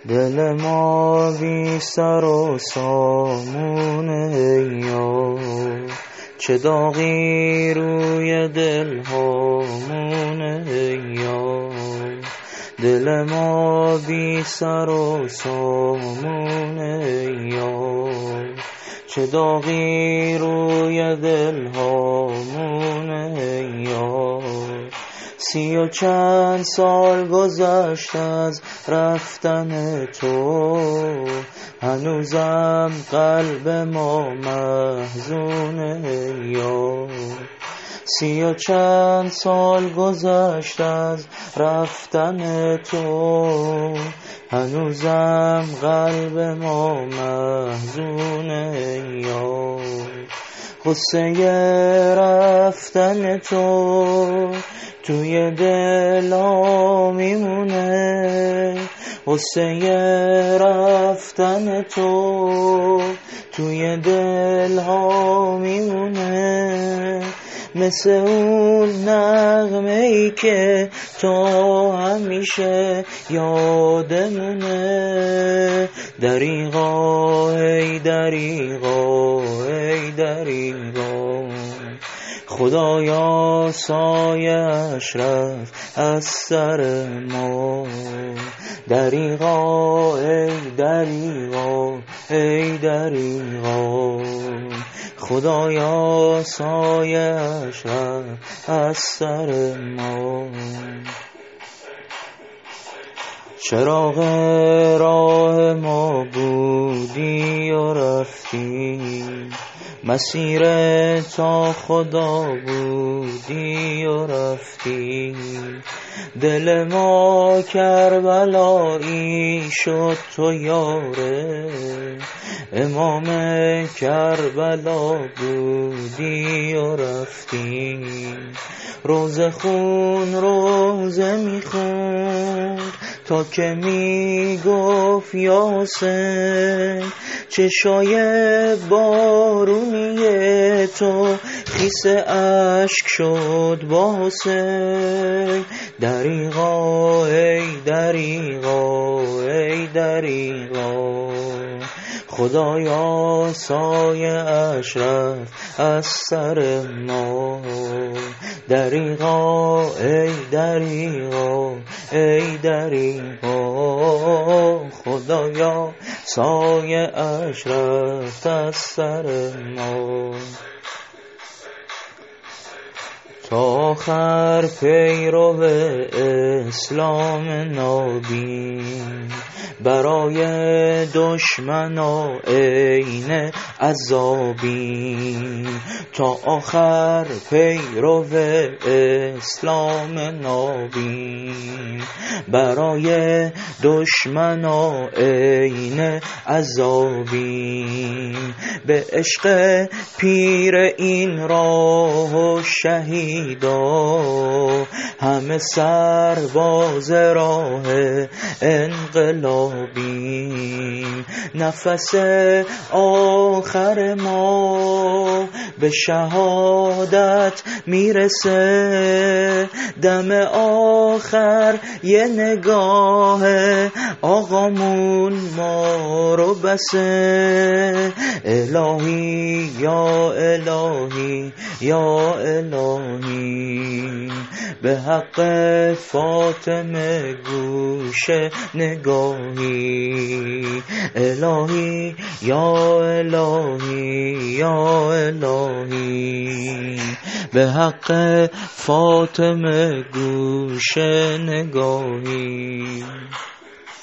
دل ما بی سر و سامونه یار، چه داغی روی دل هامونه یار. دل ما بی سر و سامونه یار، چه داغی روی دل هامونه یار. 30 و چند سال گذشت از رفتن تو، هنوزم قلب ما محزونه یار. 30 و چند سال گذشت از رفتن تو، هنوزم قلب ما محزونه یار. قصه رفتن تو توی دلا میمونه، قصه رفتن تو توی دل ها میمونه. مثل اون نغمه ای که تو همیشه یادمونه. دریغا ای دریغا ای دریغا، خدایا سایه‌اش رفت از سر ما. دریغا ای دریغا ای دریغا، خدایا سایه‌اش رفت از سر ما. چراغ راه ما بودی و رفتی، مسیر تا خدا بودی و رفتی. دل ما کربلایی شد تو یاره، امام کربلا بودی و رفتی. روزه خون روزه میخوند تا که میگفت یا حسین، چشای بارونی تو خیس اشک شد با حسین. دریغا ای دریغا ای دریغا، خدایا سایه‌اش رفت از سر ما. دریغا ای دریغا ای دریغا، خدایا سایه‌اش رفت از سر ما. تا آخر پیرو اسلام نابین، برای دشمنا عین عذابین. تا آخر پیرو اسلام نابین، برای دشمنا عین عذابین. به عشق پیر این راه و شهیدا، همه سرباز راه انقلابیم. نفس آخر ما به شهادت میرسه، دم آخر یه نگاه آقامون ما رو بسه. الهی یا الهی یا الهی، به حق فاطمه گوش نگاهی. الهی یا الهی یا الهی، به حق فاطمه گوش نگاهی.